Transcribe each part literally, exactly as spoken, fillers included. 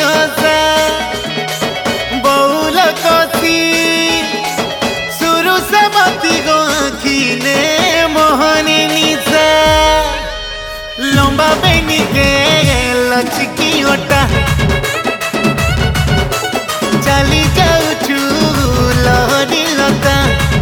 हसा बहुल कसी सुरु से मती गो आखी ने मोहनी निशा लंबा बेनी के लचकी होटा चली जाऊछु लहरी लता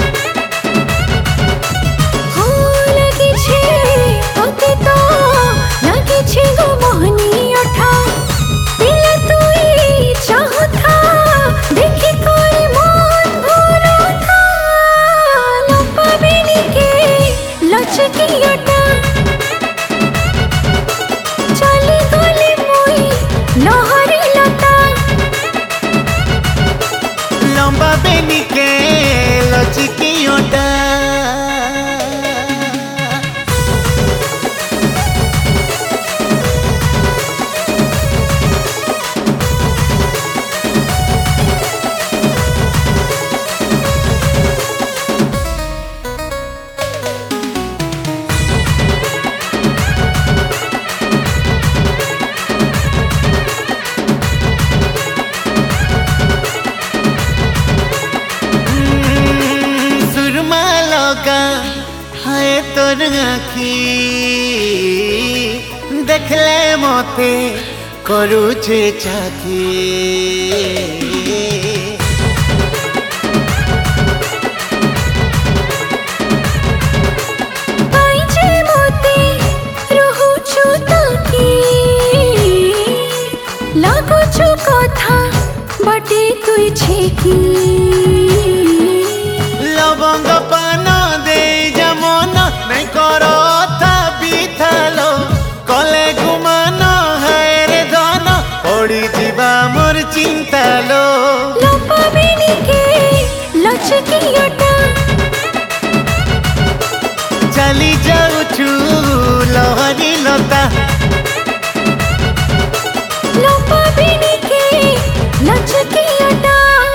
लंबा बेनी के लचकी होटा हाय तोर आखी देखले मते करूचे चाकी कथा बटे तुई छेकी लवंग पान दे जमन नहीं करो था बीथालो कले गुमान है रे धन पड़ी जीवा मोर चिंता लो लंबा बेनी के लचकी होटा चली जाऊछु लहरी लता लंबा बेनी के लचकी होटा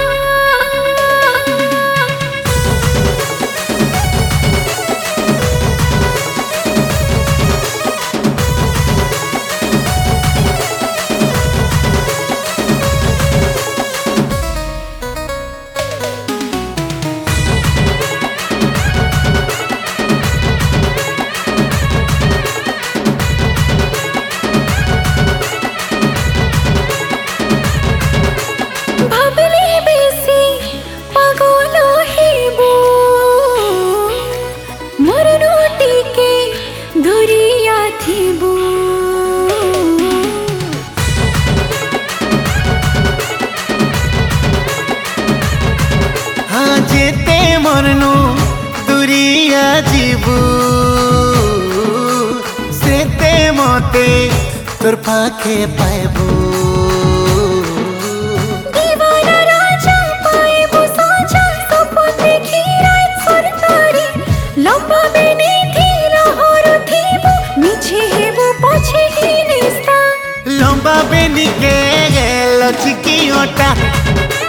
हाँ जेते मरनु दुरिया जीवू सेते मते तोर पाखे पाएबू दीवाना राजा पाएबू साजा सपन देखी रात सरतारी लंबा बेनी थी रहर थीबू नीचे हेबू पछे ही निस्ता लंबा बेनी के लचकी होटा